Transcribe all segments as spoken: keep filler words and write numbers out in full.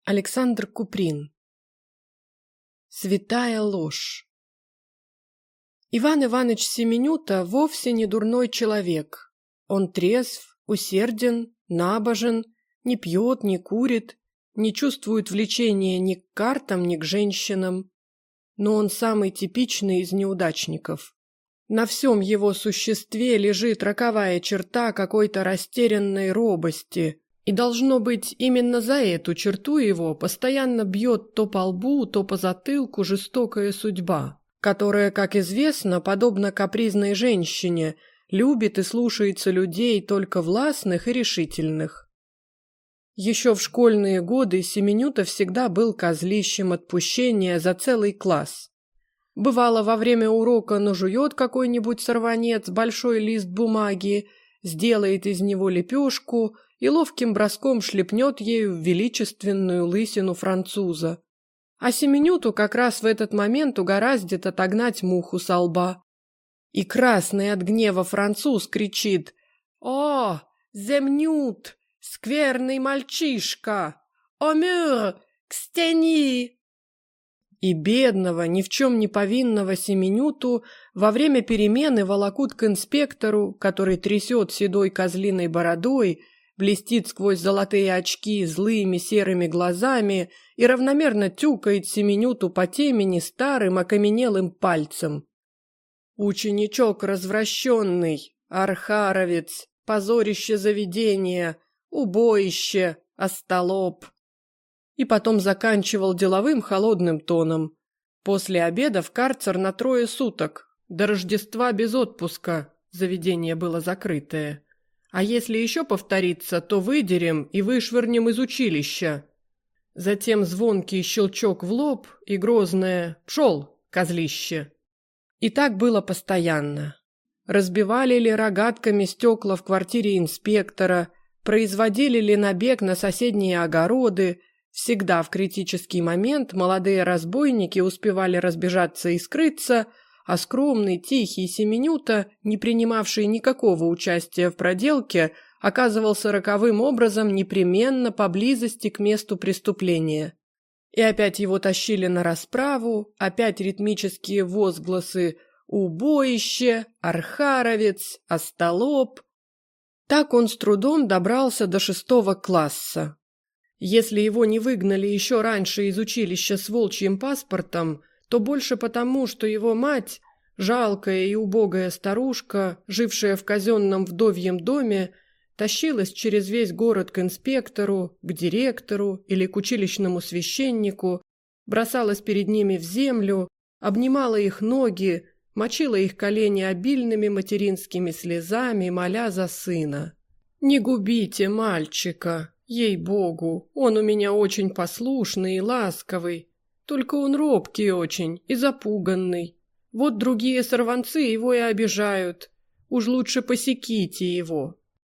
Александр Куприн. Святая ложь. Иван Иваныч Семенюта вовсе не дурной человек. Он трезв, усерден, набожен, не пьет, не курит, не чувствует влечения ни к картам, ни к женщинам. Но он самый типичный из неудачников. На всем его существе лежит роковая черта какой-то растерянной робости, и, должно быть, именно за эту черту его постоянно бьет то по лбу, то по затылку жестокая судьба, которая, как известно, подобно капризной женщине, любит и слушается людей только властных и решительных. Еще в школьные годы Семенюта всегда был козлищем отпущения за целый класс. Бывало, во время урока нажует какой-нибудь сорванец большой лист бумаги, сделает из него лепешку и ловким броском шлепнет ею в величественную лысину француза. А Семенюту как раз в этот момент угораздит отогнать муху со лба. И красный от гнева француз кричит: «О, Земнют, скверный мальчишка! О, мюр, к стени!» И бедного, ни в чем не повинного Семенюту во время перемены волокут к инспектору, который трясет седой козлиной бородой, блестит сквозь золотые очки злыми серыми глазами и равномерно тюкает Семенюту по темени старым окаменелым пальцем. Ученичок развращенный, архаровец, позорище заведения, убоище, остолоп. И потом заканчивал деловым холодным тоном: после обеда в карцер на трое суток, до Рождества без отпуска, заведение было закрытое. А если еще повторится, то выдерем и вышвырнем из училища. Затем звонкий щелчок в лоб и грозное «Пшел, козлище!». И так было постоянно. Разбивали ли рогатками стекла в квартире инспектора, производили ли набег на соседние огороды, всегда в критический момент молодые разбойники успевали разбежаться и скрыться, а скромный, тихий Семенюта, не принимавший никакого участия в проделке, оказывался роковым образом непременно поблизости к месту преступления. И опять его тащили на расправу, опять ритмические возгласы «убоище», «архаровец», «остолоп». Так он с трудом добрался до шестого класса. Если его не выгнали еще раньше из училища с волчьим паспортом, то больше потому, что его мать, жалкая и убогая старушка, жившая в казенном вдовьем доме, тащилась через весь город к инспектору, к директору или к училищному священнику, бросалась перед ними в землю, обнимала их ноги, мочила их колени обильными материнскими слезами, моля за сына. «Не губите мальчика! Ей-богу, он у меня очень послушный и ласковый, только он робкий очень и запуганный. Вот другие сорванцы его и обижают. Уж лучше посеките его».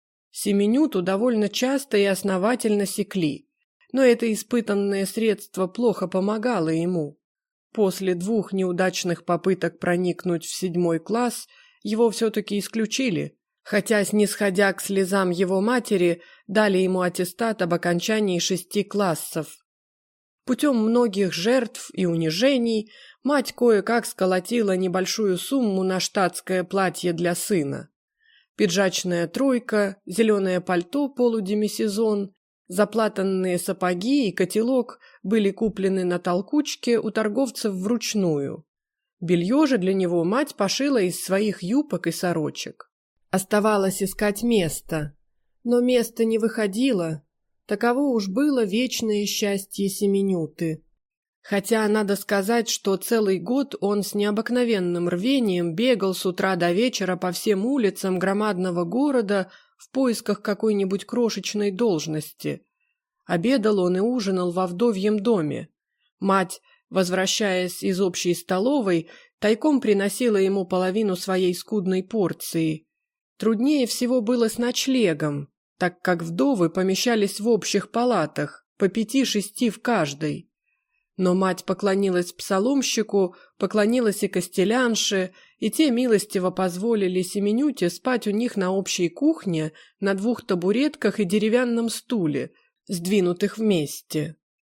Семенюту довольно часто и основательно секли, но это испытанное средство плохо помогало ему. После двух неудачных попыток проникнуть в седьмой класс его все-таки исключили, хотя, снисходя к слезам его матери, дали ему аттестат об окончании шести классов. Путем многих жертв и унижений мать кое-как сколотила небольшую сумму на штатское платье для сына. Пиджачная тройка, зеленое пальто полудемисезон, заплатанные сапоги и котелок были куплены на толкучке у торговцев вручную. Белье же для него мать пошила из своих юбок и сорочек. Оставалось искать место, но место не выходило. Таково уж было вечное счастье Семенюты. Хотя надо сказать, что целый год он с необыкновенным рвением бегал с утра до вечера по всем улицам громадного города в поисках какой-нибудь крошечной должности. Обедал он и ужинал во вдовьем доме. Мать, возвращаясь из общей столовой, тайком приносила ему половину своей скудной порции. Труднее всего было с ночлегом, так как вдовы помещались в общих палатах, по пяти-шести в каждой. Но мать поклонилась псаломщику, поклонилась и костелянше, и те милостиво позволили Семенюте спать у них на общей кухне на двух табуретках и деревянном стуле, сдвинутых вместе.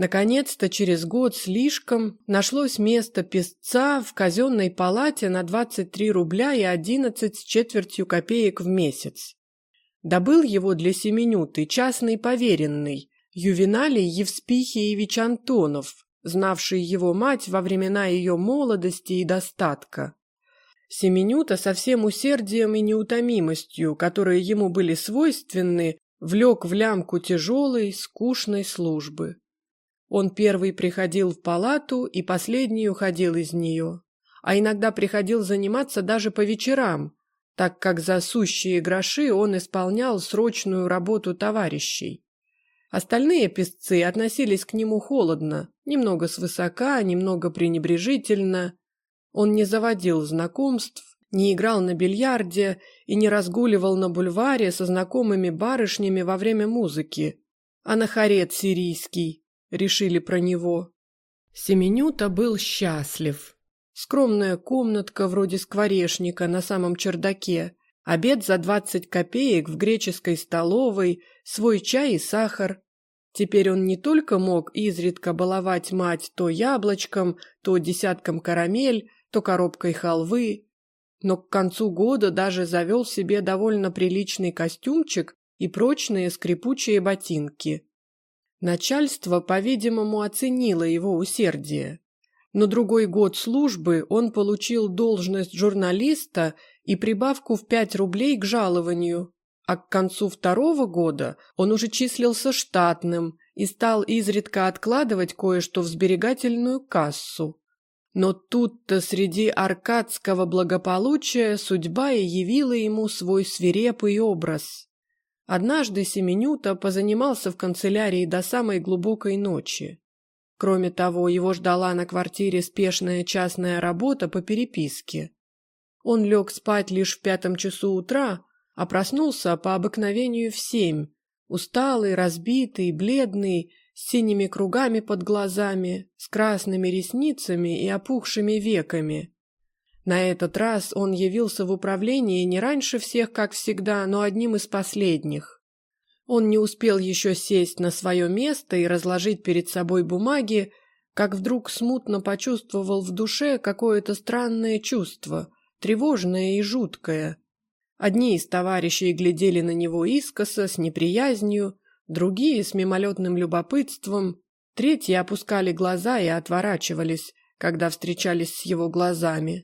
Наконец-то через год слишком нашлось место писца в казенной палате на двадцать три рубля и одиннадцать с четвертью копеек в месяц. Добыл его для Семенюты частный поверенный Ювеналий Евспихиевич Антонов, знавший его мать во времена ее молодости и достатка. Семенюта со всем усердием и неутомимостью, которые ему были свойственны, влек в лямку тяжелой, скучной службы. Он первый приходил в палату и последний уходил из нее, а иногда приходил заниматься даже по вечерам, так как за сущие гроши он исполнял срочную работу товарищей. Остальные писцы относились к нему холодно, немного свысока, немного пренебрежительно. Он не заводил знакомств, не играл на бильярде и не разгуливал на бульваре со знакомыми барышнями во время музыки. Анахарет сирийский, решили про него. Семенюта был счастлив. Скромная комнатка вроде скворечника на самом чердаке, обед за двадцать копеек в греческой столовой, свой чай и сахар. Теперь он не только мог изредка баловать мать то яблочком, то десятком карамель, то коробкой халвы, но к концу года даже завел себе довольно приличный костюмчик и прочные скрипучие ботинки. Начальство, по-видимому, оценило его усердие. На другой год службы он получил должность журналиста и прибавку в пять рублей к жалованию, а к концу второго года он уже числился штатным и стал изредка откладывать кое-что в сберегательную кассу. Но тут-то среди аркадского благополучия судьба и явила ему свой свирепый образ. Однажды Семенюта позанимался в канцелярии до самой глубокой ночи. Кроме того, его ждала на квартире спешная частная работа по переписке. Он лег спать лишь в пятом часу утра, а проснулся по обыкновению в семь, усталый, разбитый, бледный, с синими кругами под глазами, с красными ресницами и опухшими веками. На этот раз он явился в управление не раньше всех, как всегда, но одним из последних. Он не успел еще сесть на свое место и разложить перед собой бумаги, как вдруг смутно почувствовал в душе какое-то странное чувство, тревожное и жуткое. Одни из товарищей глядели на него искоса, с неприязнью, другие с мимолетным любопытством, третьи опускали глаза и отворачивались, когда встречались с его глазами.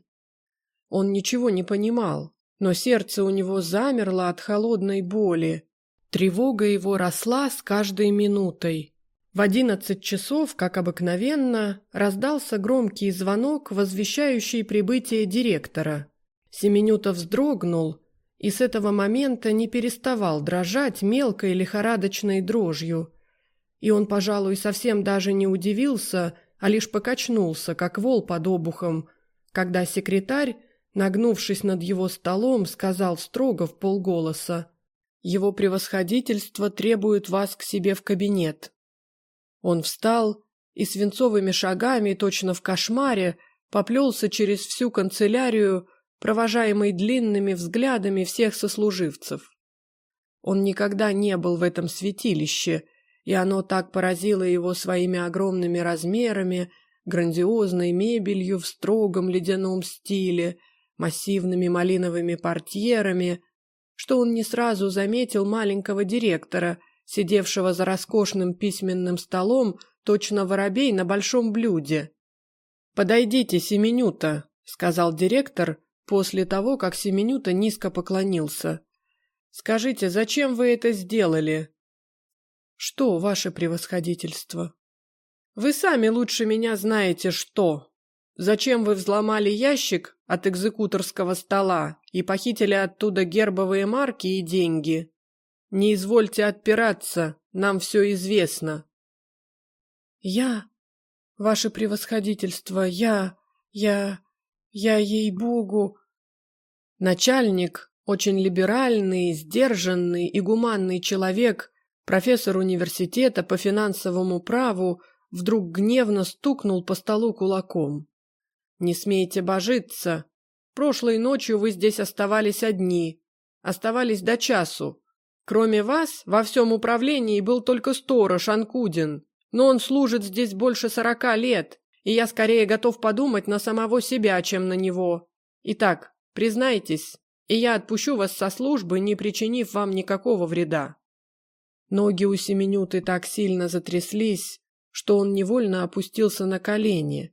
Он ничего не понимал, но сердце у него замерло от холодной боли. Тревога его росла с каждой минутой. В одиннадцать часов, как обыкновенно, раздался громкий звонок, возвещающий прибытие директора. Семенюта вздрогнул и с этого момента не переставал дрожать мелкой лихорадочной дрожью. И он, пожалуй, совсем даже не удивился, а лишь покачнулся, как вол под обухом, когда секретарь, нагнувшись над его столом, сказал строго вполголоса: «Его превосходительство требует вас к себе в кабинет». Он встал и свинцовыми шагами, точно в кошмаре, поплелся через всю канцелярию, провожаемый длинными взглядами всех сослуживцев. Он никогда не был в этом святилище, и оно так поразило его своими огромными размерами, грандиозной мебелью в строгом ледяном стиле, массивными малиновыми портьерами, что он не сразу заметил маленького директора, сидевшего за роскошным письменным столом, точно воробей на большом блюде. «Подойдите, Семенюта», — сказал директор после того, как Семенюта низко поклонился. «Скажите, зачем вы это сделали?» «Что, ваше превосходительство?» «Вы сами лучше меня знаете, что. Зачем вы взломали ящик от экзекуторского стола и похитили оттуда гербовые марки и деньги? Не извольте отпираться, нам все известно». «Я, ваше превосходительство, я, я, я, ей-богу...» Начальник, очень либеральный, сдержанный и гуманный человек, профессор университета по финансовому праву, вдруг гневно стукнул по столу кулаком. «Не смейте божиться. Прошлой ночью вы здесь оставались одни. Оставались до часу. Кроме вас, во всем управлении был только сторож Анкудин. но он служит здесь больше сорока лет, и я скорее готов подумать на самого себя, чем на него. Итак, признайтесь, и я отпущу вас со службы, не причинив вам никакого вреда». Ноги у Семенюты так сильно затряслись, что он невольно опустился на колени.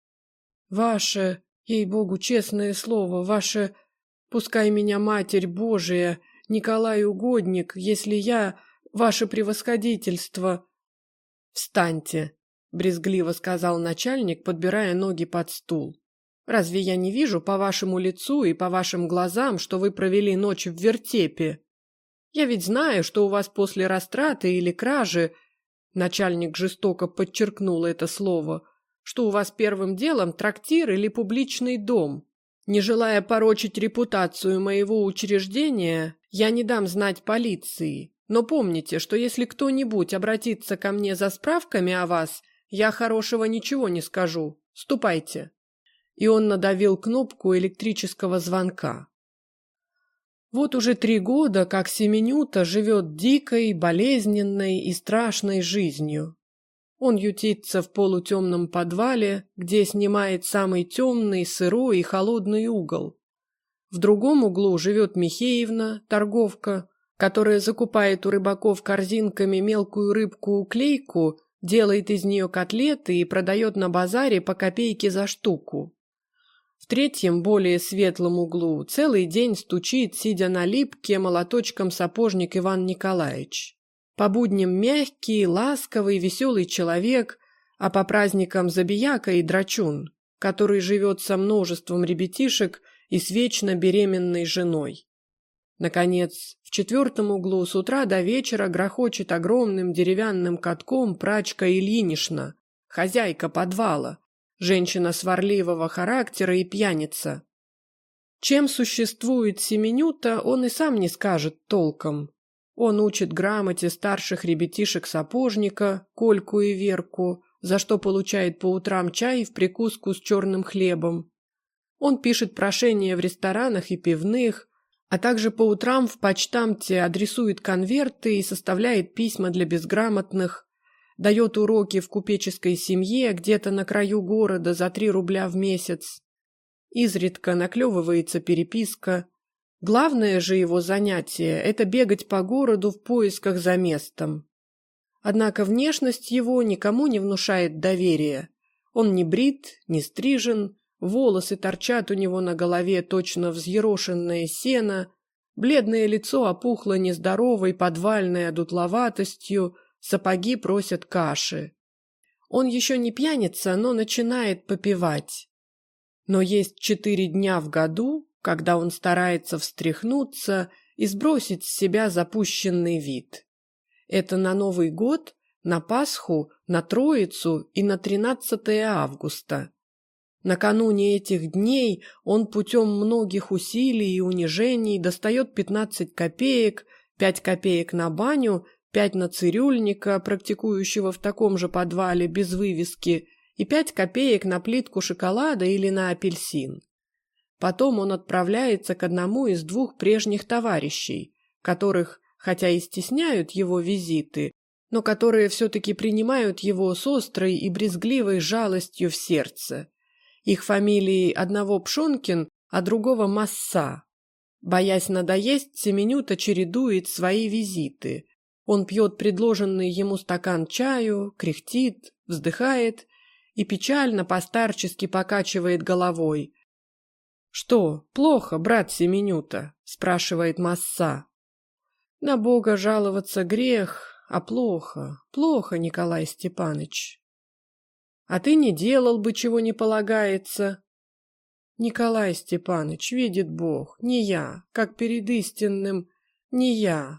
«Ваше, ей-богу, честное слово, ваше, пускай меня Матерь Божия, Николай Угодник, если я, ваше превосходительство...» «Встаньте», — брезгливо сказал начальник, подбирая ноги под стул. «Разве я не вижу по вашему лицу и по вашим глазам, что вы провели ночь в вертепе? Я ведь знаю, что у вас после растраты или кражи, начальник жестоко подчеркнул это слово, что у вас первым делом трактир или публичный дом. Не желая порочить репутацию моего учреждения, я не дам знать полиции. Но помните, что если кто-нибудь обратится ко мне за справками о вас, я хорошего ничего не скажу. Ступайте». И он надавил кнопку электрического звонка. Вот уже три года, как Семенюта живет дикой, болезненной и страшной жизнью. Он ютится в полутемном подвале, где снимает самый темный, сырой и холодный угол. В другом углу живет Михеевна, торговка, которая закупает у рыбаков корзинками мелкую рыбку-уклейку, делает из нее котлеты и продает на базаре по копейке за штуку. В третьем, более светлом углу, целый день стучит, сидя на липке, молоточком сапожник Иван Николаевич. По будням мягкий, ласковый, веселый человек, а по праздникам забияка и драчун, который живет со множеством ребятишек и с вечно беременной женой. Наконец, в четвертом углу с утра до вечера грохочет огромным деревянным катком прачка Ильинишна, хозяйка подвала, женщина сварливого характера и пьяница. Чем существует Семенюта, он и сам не скажет толком. Он учит грамоте старших ребятишек сапожника, Кольку и Верку, за что получает по утрам чай в прикуску с черным хлебом. Он пишет прошения в ресторанах и пивных, а также по утрам в почтамте адресует конверты и составляет письма для безграмотных, дает уроки в купеческой семье где-то на краю города за три рубля в месяц. Изредка наклевывается переписка. Главное же его занятие – это бегать по городу в поисках за местом. Однако внешность его никому не внушает доверия. Он не брит, не стрижен, волосы торчат у него на голове точно взъерошенное сено, бледное лицо опухло нездоровой подвальной одутловатостью, сапоги просят каши. Он еще не пьяница, но начинает попивать. Но есть четыре дня в году, когда он старается встряхнуться и сбросить с себя запущенный вид. Это на Новый год, на Пасху, на Троицу и на тринадцатое августа. Накануне этих дней он путем многих усилий и унижений достает пятнадцать копеек, пять копеек на баню, пять на цирюльника, практикующего в таком же подвале без вывески, и пять копеек на плитку шоколада или на апельсин. Потом он отправляется к одному из двух прежних товарищей, которых, хотя и стесняют его визиты, но которые все-таки принимают его с острой и брезгливой жалостью в сердце. Их фамилии одного Пшонкин, а другого Масса. Боясь надоесть, Семенюта чередует свои визиты. Он пьет предложенный ему стакан чаю, кряхтит, вздыхает и печально постарчески покачивает головой. «Что, плохо, брат Семенюта?» – спрашивает Масса. «На Бога жаловаться грех, а плохо, плохо, Николай Степаныч». «А ты не делал бы, чего не полагается». «Николай Степаныч, видит Бог, не я, как перед истинным, не я».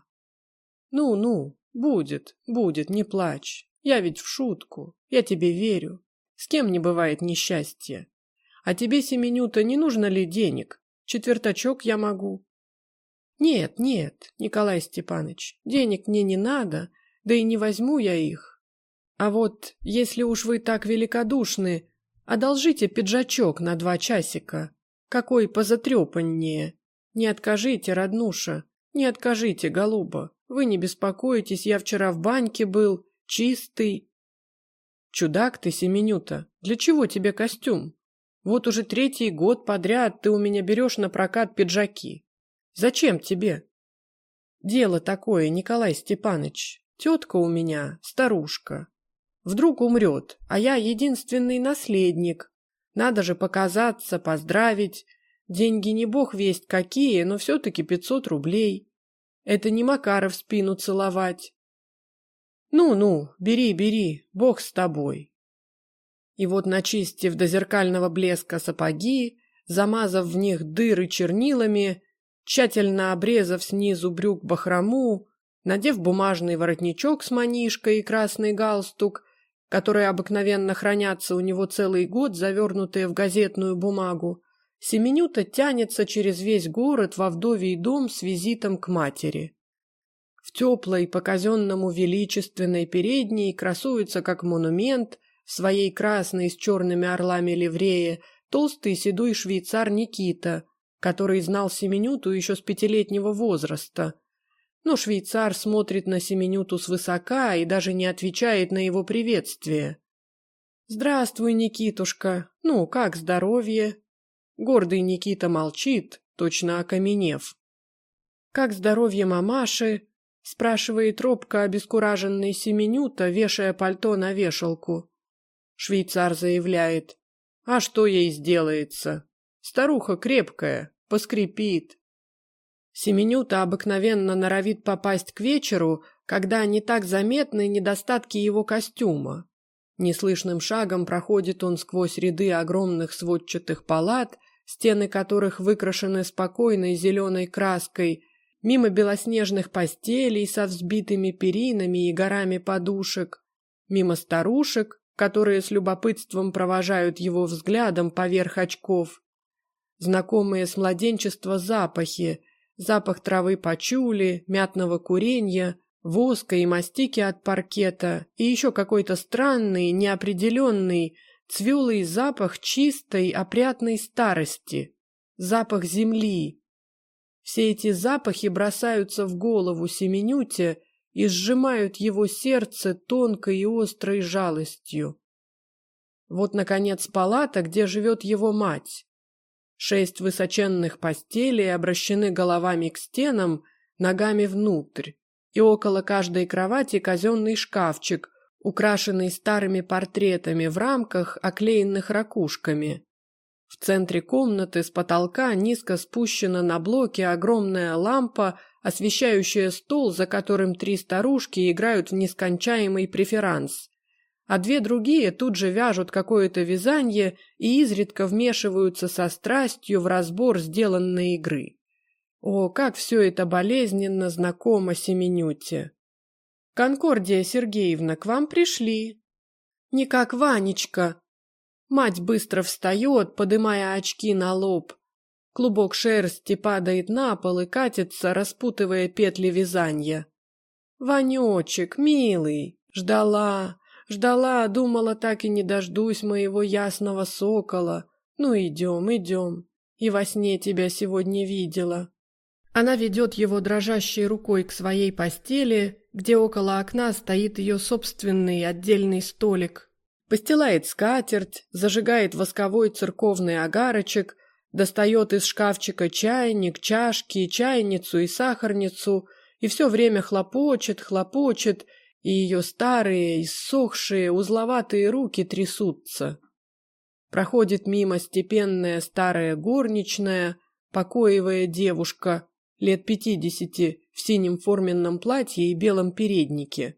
«Ну-ну, будет, будет, не плачь, я ведь в шутку, я тебе верю, с кем не бывает несчастья. А тебе, Семенюта, не нужно ли денег? Четвертачок я могу». «Нет, нет, Николай Степаныч, денег мне не надо, да и не возьму я их. А вот, если уж вы так великодушны, одолжите пиджачок на два часика, какой позатрепаннее. Не откажите, роднуша, не откажите, голуба, вы не беспокойтесь, я вчера в баньке был, чистый». Чудак ты, Семенюта, для чего тебе костюм? Вот уже третий год подряд ты у меня берешь на прокат пиджаки. Зачем тебе? Дело такое, Николай Степаныч. Тетка у меня старушка. Вдруг умрет, а я единственный наследник. Надо же показаться, поздравить. Деньги не бог весть какие, но все-таки пятьсот рублей. Это не Макаров спину целовать. Ну-ну, бери, бери, бог с тобой. И вот, начистив до зеркального блеска сапоги, замазав в них дыры чернилами, тщательно обрезав снизу брюк бахрому, надев бумажный воротничок с манишкой и красный галстук, которые обыкновенно хранятся у него целый год, завернутые в газетную бумагу, Семенюта тянется через весь город во вдовий дом с визитом к матери. В теплой, по-казенному величественной передней красуется как монумент в своей красной с черными орлами ливрее толстый седой швейцар Никита, который знал Семенюту еще с пятилетнего возраста. Но швейцар смотрит на Семенюту свысока и даже не отвечает на его приветствие. «Здравствуй, Никитушка. Ну, как здоровье?» Гордый Никита молчит, точно окаменев. «Как здоровье мамаши?» — спрашивает робко обескураженный Семенюта, вешая пальто на вешалку. Швейцар заявляет: «А что ей сделается? Старуха крепкая, поскрипит». Семенюта обыкновенно норовит попасть к вечеру, когда не так заметны недостатки его костюма. Неслышным шагом проходит он сквозь ряды огромных сводчатых палат, стены которых выкрашены спокойной зеленой краской, мимо белоснежных постелей со взбитыми перинами и горами подушек, мимо старушек, которые с любопытством провожают его взглядом поверх очков. Знакомые с младенчества запахи, запах травы пачули, мятного куренья, воска и мастики от паркета и еще какой-то странный, неопределенный, цвелый запах чистой, опрятной старости, запах земли. Все эти запахи бросаются в голову Семенюте и сжимают его сердце тонкой и острой жалостью. Вот, наконец, палата, где живет его мать. Шесть высоченных постелей обращены головами к стенам, ногами внутрь, и около каждой кровати казенный шкафчик, украшенный старыми портретами в рамках, оклеенных ракушками. В центре комнаты с потолка низко спущена на блоке огромная лампа, освещающая стол, за которым три старушки играют в нескончаемый преферанс, а две другие тут же вяжут какое-то вязанье и изредка вмешиваются со страстью в разбор сделанной игры. О, как все это болезненно знакомо Семенюте! «Конкордия Сергеевна, к вам пришли». «Не как Ванечка». Мать быстро встает, подымая очки на лоб. Клубок шерсти падает на пол и катится, распутывая петли вязанья. «Ванечек, милый, ждала, ждала, думала, так и не дождусь моего ясного сокола. Ну, идем, идем. И во сне тебя сегодня видела». Она ведет его дрожащей рукой к своей постели, где около окна стоит ее собственный отдельный столик. Постилает скатерть, зажигает восковой церковный огарочек, достает из шкафчика чайник, чашки, чайницу и сахарницу и все время хлопочет, хлопочет, и ее старые, иссохшие, узловатые руки трясутся. Проходит мимо степенная старая горничная, покоевая девушка, лет пятидесяти, в синем форменном платье и белом переднике.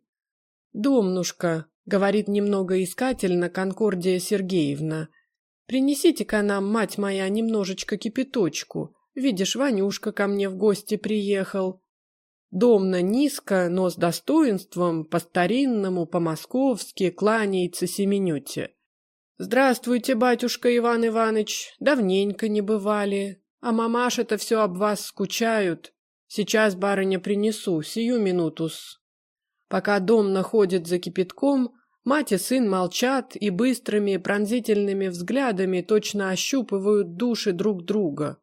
«Домнушка», — говорит немного искательно Конкордия Сергеевна, — «принесите-ка нам, мать моя, немножечко кипяточку. Видишь, Ванюшка ко мне в гости приехал». Домна низко, но с достоинством, по-старинному, по-московски кланяется Семенюте. «Здравствуйте, батюшка Иван Иваныч, давненько не бывали. А мамаша-то все об вас скучают. Сейчас, барыня, принесу, сию минутус». Пока Домна ходит за кипятком, мать и сын молчат и быстрыми пронзительными взглядами точно ощупывают души друг друга.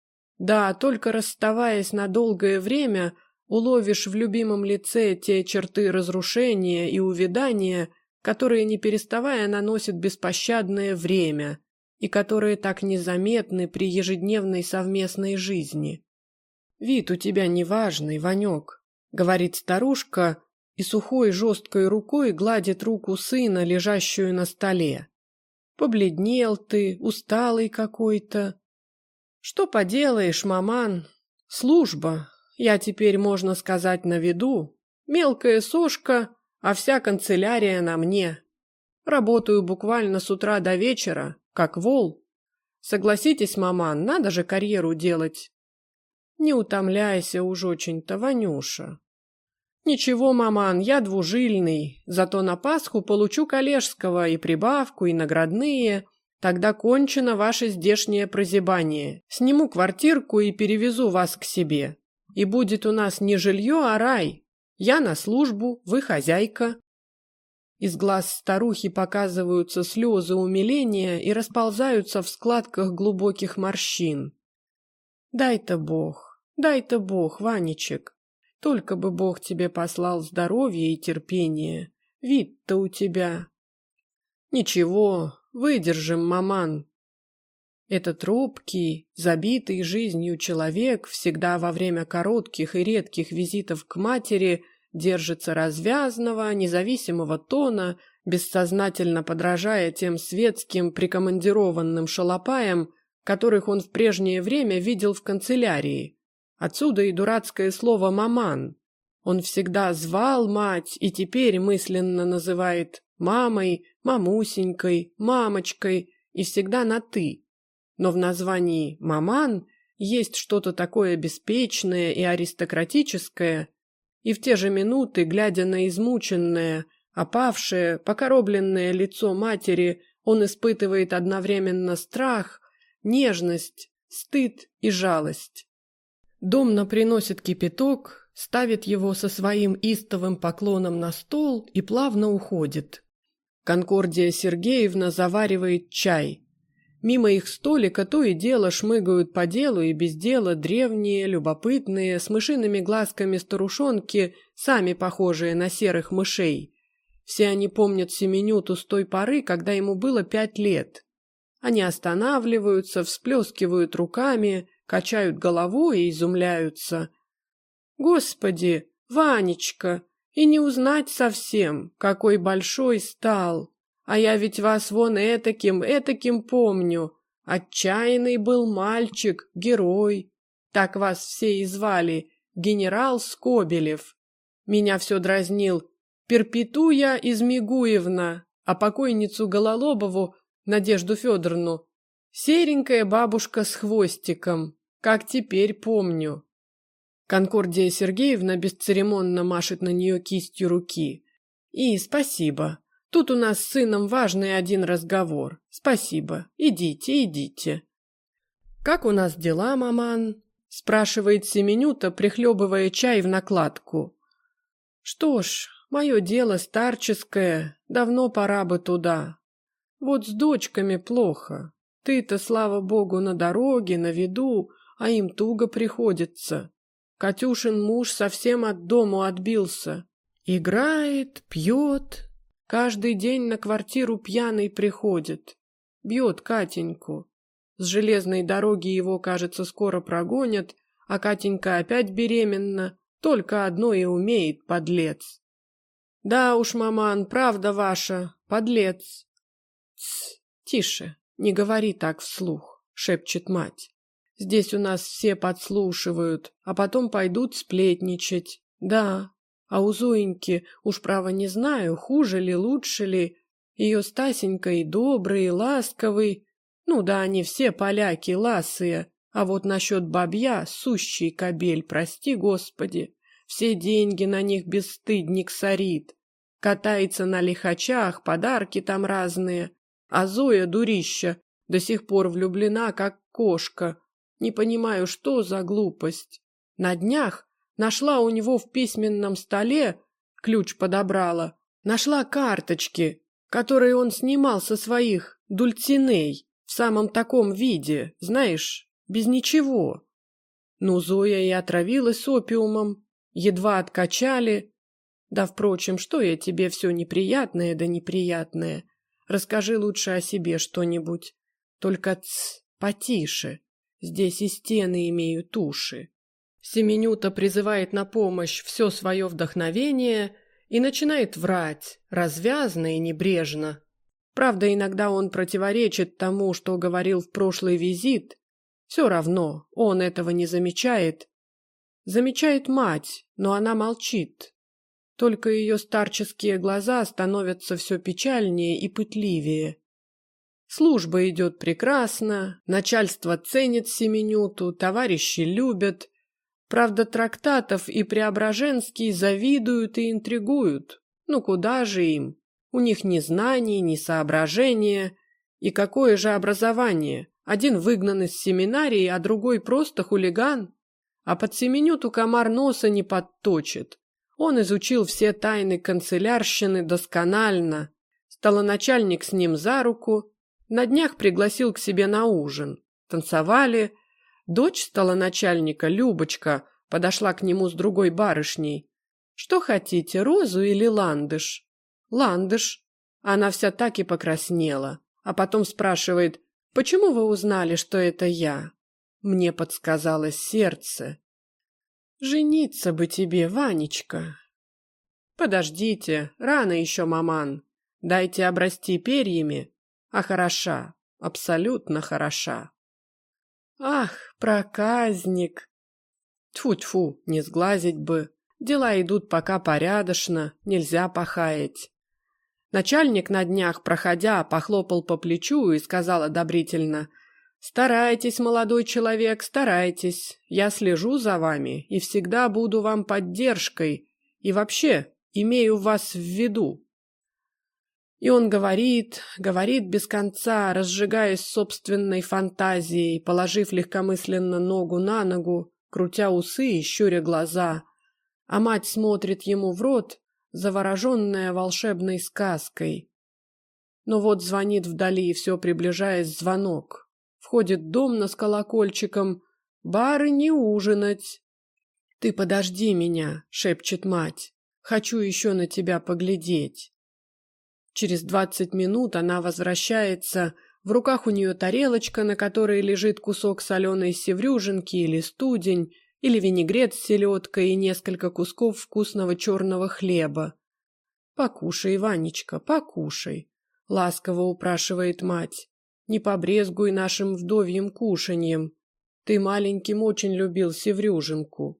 Да, только расставаясь на долгое время, уловишь в любимом лице те черты разрушения и увядания, которые не переставая наносят беспощадное время и которые так незаметны при ежедневной совместной жизни. «Вид у тебя неважный, Ванек», — говорит старушка и сухой жесткой рукой гладит руку сына, лежащую на столе. «Побледнел ты, усталый какой-то». «Что поделаешь, маман? Служба. Я теперь, можно сказать, на виду. Мелкая сошка, а вся канцелярия на мне. Работаю буквально с утра до вечера, как вол. Согласитесь, маман, надо же карьеру делать». «Не утомляйся уж очень-то, Ванюша». «Ничего, маман, я двужильный, зато на Пасху получу коллежского и прибавку, и наградные. Тогда кончено ваше здешнее прозябание. Сниму квартирку и перевезу вас к себе. И будет у нас не жилье, а рай. Я на службу, вы хозяйка». Из глаз старухи показываются слезы умиления и расползаются в складках глубоких морщин. «Дай-то Бог, дай-то Бог, Ванечек. Только бы Бог тебе послал здоровья и терпения. Вид-то у тебя». «Ничего, выдержим, маман». Этот робкий, забитый жизнью человек всегда во время коротких и редких визитов к матери держится развязного, независимого тона, бессознательно подражая тем светским прикомандированным шалопаям, которых он в прежнее время видел в канцелярии. Отсюда и дурацкое слово «маман». Он всегда звал мать и теперь мысленно называет мамой, мамусенькой, мамочкой и всегда на «ты». Но в названии «маман» есть что-то такое беспечное и аристократическое, и в те же минуты, глядя на измученное, опавшее, покоробленное лицо матери, он испытывает одновременно страх, нежность, стыд и жалость. Домна приносит кипяток, ставит его со своим истовым поклоном на стол и плавно уходит. Конкордия Сергеевна заваривает чай. Мимо их столика то и дело шмыгают по делу и без дела древние, любопытные, с мышиными глазками старушонки, сами похожие на серых мышей. Все они помнят Семенюту с той поры, когда ему было пять лет. Они останавливаются, всплескивают руками, качают головой и изумляются. «Господи, Ванечка, и не узнать совсем, какой большой стал! А я ведь вас вон этаким, этаким помню. Отчаянный был мальчик, герой. Так вас все и звали, генерал Скобелев. Меня все дразнил Перпетуя Измигуевна, а покойницу Гололобову, Надежду Федоровну, серенькая бабушка с хвостиком, как теперь помню». Конкордия Сергеевна бесцеремонно машет на нее кистью руки. «И спасибо. Тут у нас с сыном важный один разговор. Спасибо. Идите, идите». «Как у нас дела, маман?» – спрашивает Семенюта, прихлебывая чай в накладку. «Что ж, мое дело старческое, давно пора бы туда. Вот с дочками плохо. Ты-то, слава богу, на дороге, на виду, а им туго приходится. Катюшин муж совсем от дому отбился. Играет, пьет, каждый день на квартиру пьяный приходит. Бьет Катеньку. С железной дороги его, кажется, скоро прогонят, а Катенька опять беременна, только одно и умеет, подлец». «Да уж, маман, правда ваша, подлец». «Тсс, тише, не говори так вслух», — шепчет мать. «Здесь у нас все подслушивают, а потом пойдут сплетничать. Да, а у Зоеньки, уж право не знаю, хуже ли, лучше ли. Ее Стасенька и добрый, и ласковый. Ну да, они все поляки, ласые. А вот насчет бабья, сущий кобель, прости господи. Все деньги на них бесстыдник сорит. Катается на лихачах, подарки там разные. А Зоя, дурища, до сих пор влюблена, как кошка. Не понимаю, что за глупость. На днях нашла у него в письменном столе, ключ подобрала, нашла карточки, которые он снимал со своих дульциней в самом таком виде, знаешь, без ничего. Ну, Зоя и отравилась опиумом, едва откачали. Да, впрочем, что я тебе все неприятное да неприятное? Расскажи лучше о себе что-нибудь. Только ц, потише. Здесь и стены имеют уши. Семенюта призывает на помощь все свое вдохновение и начинает врать, развязно и небрежно. Правда, иногда он противоречит тому, что говорил в прошлый визит. Все равно, он этого не замечает. Замечает мать, но она молчит. Только ее старческие глаза становятся все печальнее и пытливее. Служба идет прекрасно, начальство ценит Семенюту, товарищи любят. Правда, Трактатов и Преображенский завидуют и интригуют. Ну куда же им? У них ни знаний, ни соображения. И какое же образование? Один выгнан из семинарии, а другой просто хулиган. А под Семенюту комар носа не подточит. Он изучил все тайны канцелярщины досконально. Столоначальник с ним за руку. На днях пригласил к себе на ужин. Танцевали. Дочь столоначальника, Любочка, подошла к нему с другой барышней. «Что хотите, розу или ландыш?» «Ландыш». Она вся так и покраснела. А потом спрашивает: «Почему вы узнали, что это я?» Мне подсказало сердце. «Жениться бы тебе, Ванечка». «Подождите, рано еще, маман. Дайте обрасти перьями. А хороша, абсолютно хороша». «Ах, проказник!» Тьфу-тьфу, не сглазить бы. Дела идут пока порядочно, нельзя похаять. Начальник на днях, проходя, похлопал по плечу и сказал одобрительно: «Старайтесь, молодой человек, старайтесь. Я слежу за вами и всегда буду вам поддержкой. И вообще, имею вас в виду». И он говорит, говорит без конца, разжигаясь собственной фантазией, положив легкомысленно ногу на ногу, крутя усы и щуря глаза. А мать смотрит ему в рот, завороженная волшебной сказкой. Но вот звонит вдали, все приближаясь, звонок. Входит домна с колокольчиком. «Барыне ужинать!» «Ты подожди меня», — шепчет мать. «Хочу еще на тебя поглядеть». Через двадцать минут она возвращается. В руках у нее тарелочка, на которой лежит кусок соленой севрюжинки или студень, или винегрет с селедкой и несколько кусков вкусного черного хлеба. «Покушай, Ванечка, покушай», — ласково упрашивает мать. «Не побрезгуй нашим вдовьим кушаньем. Ты маленьким очень любил севрюжинку».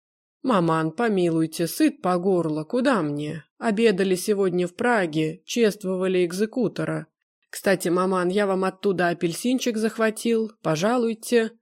«Маман, помилуйте, сыт по горло, куда мне? Обедали сегодня в Праге, чествовали экзекутора. Кстати, маман, я вам оттуда апельсинчик захватил, пожалуйте».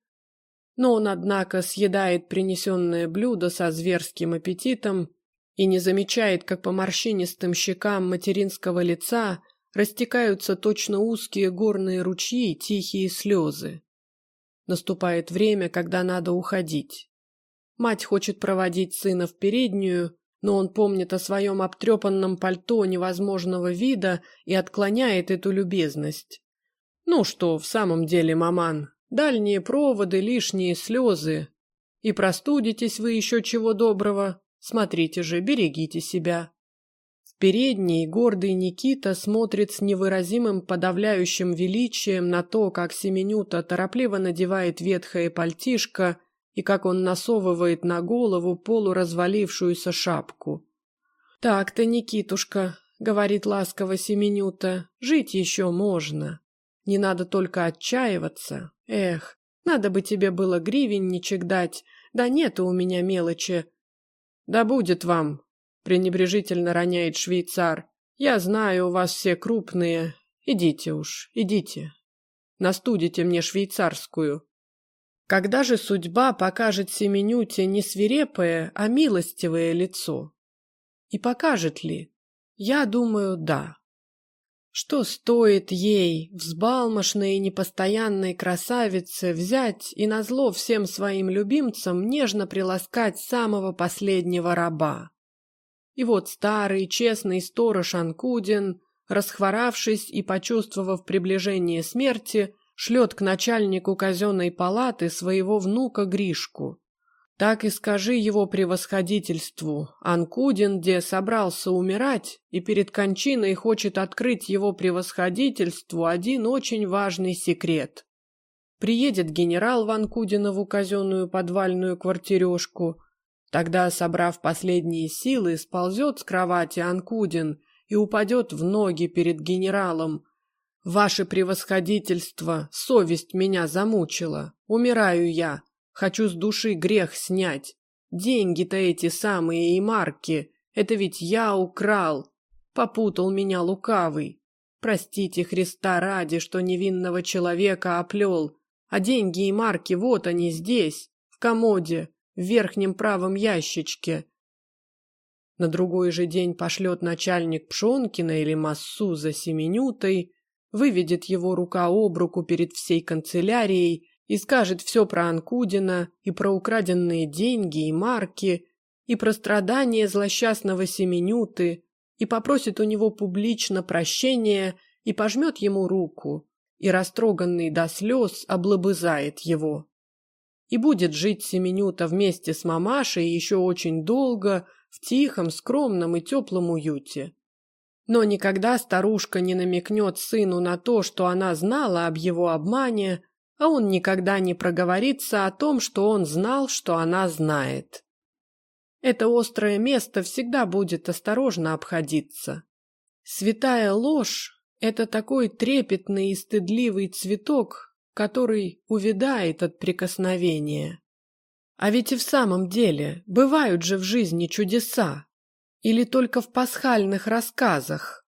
Но он, однако, съедает принесенное блюдо со зверским аппетитом и не замечает, как по морщинистым щекам материнского лица растекаются точно узкие горные ручьи, тихие слезы. Наступает время, когда надо уходить. Мать хочет проводить сына в переднюю, но он помнит о своем обтрепанном пальто невозможного вида и отклоняет эту любезность. «Ну что, в самом деле, маман, дальние проводы, лишние слезы. И простудитесь вы еще чего доброго. Смотрите же, берегите себя». В передней гордый Никита смотрит с невыразимым подавляющим величием на то, как Семенюта торопливо надевает ветхое пальтишко и как он насовывает на голову полуразвалившуюся шапку. «Так-то, Никитушка», — говорит ласково Семенюта, — «жить еще можно. Не надо только отчаиваться. Эх, надо бы тебе было гривенничек дать, да нету у меня мелочи». «Да будет вам», — пренебрежительно роняет швейцар. «Я знаю, у вас все крупные. Идите уж, идите. Настудите мне швейцарскую». Когда же судьба покажет Семенюте не свирепое, а милостивое лицо? И покажет ли? Я думаю, да. Что стоит ей, взбалмошной и непостоянной красавице, взять и назло всем своим любимцам нежно приласкать самого последнего раба? И вот старый, честный сторож Анкудин, расхворавшись и почувствовав приближение смерти, шлет к начальнику казенной палаты своего внука Гришку. Так и скажи его превосходительству, Анкудин, где собрался умирать, и перед кончиной хочет открыть его превосходительству один очень важный секрет. Приедет генерал в Анкудинову казенную подвальную квартирешку, тогда, собрав последние силы, сползет с кровати Анкудин и упадет в ноги перед генералом. «Ваше превосходительство, совесть меня замучила, умираю я, хочу с души грех снять. Деньги-то эти самые и марки, это ведь я украл, попутал меня лукавый. Простите Христа ради, что невинного человека оплел, а деньги и марки вот они здесь, в комоде, в верхнем правом ящичке». На другой же день пошлет начальник Пшонкина или Массу за Семенютой, выведет его рука об руку перед всей канцелярией и скажет все про Анкудина, и про украденные деньги и марки, и про страдания злосчастного Семенюты, и попросит у него публично прощения, и пожмет ему руку, и, растроганный до слез, облобызает его. И будет жить Семенюта вместе с мамашей еще очень долго, в тихом, скромном и теплом уюте. Но никогда старушка не намекнет сыну на то, что она знала об его обмане, а он никогда не проговорится о том, что он знал, что она знает. Это острое место всегда будет осторожно обходиться. Святая ложь – это такой трепетный и стыдливый цветок, который увядает от прикосновения. А ведь и в самом деле бывают же в жизни чудеса. Или только в пасхальных рассказах.